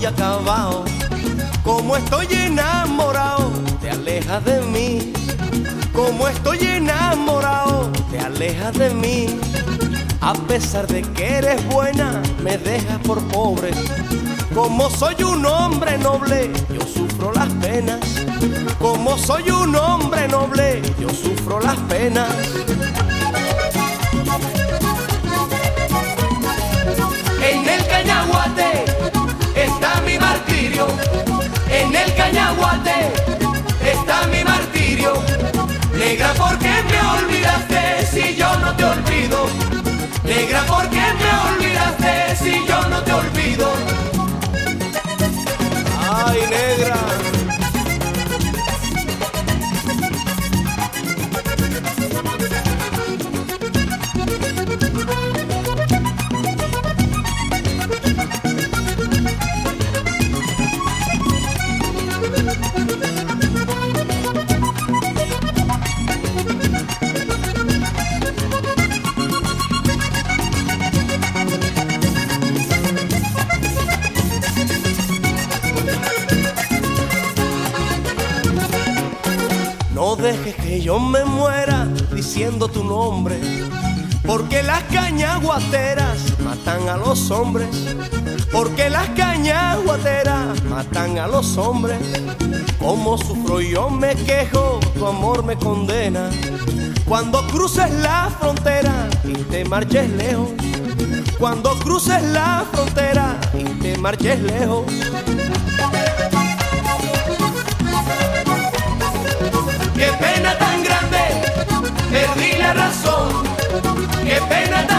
estoy acabado, como estoy enamorado, te alejas de mí. Como estoy enamorado, te alejas de mí. A pesar de que eres buena, me dejas por pobre. Como soy un hombre noble, yo sufro las penas. Como soy un hombre noble, yo sufro las penas. En el cañaguate está mi martirio. En el cañaguate está mi martirio. Negra, ¿por qué me olvidaste si yo no te olvido? Negra, ¿por qué me olvidaste si yo no te olvido? Ay, negra. No dejes que yo me muera diciendo tu nombre, porque las cañaguateras matan a los hombres. Porque las cañaguateras matan a los hombres. Como sufro yo me quejo, tu amor me condena. Cuando cruces la frontera y te marches lejos. Cuando cruces la frontera y te marches lejos. Qué pena tan grande, perdí la razón. Qué pena tan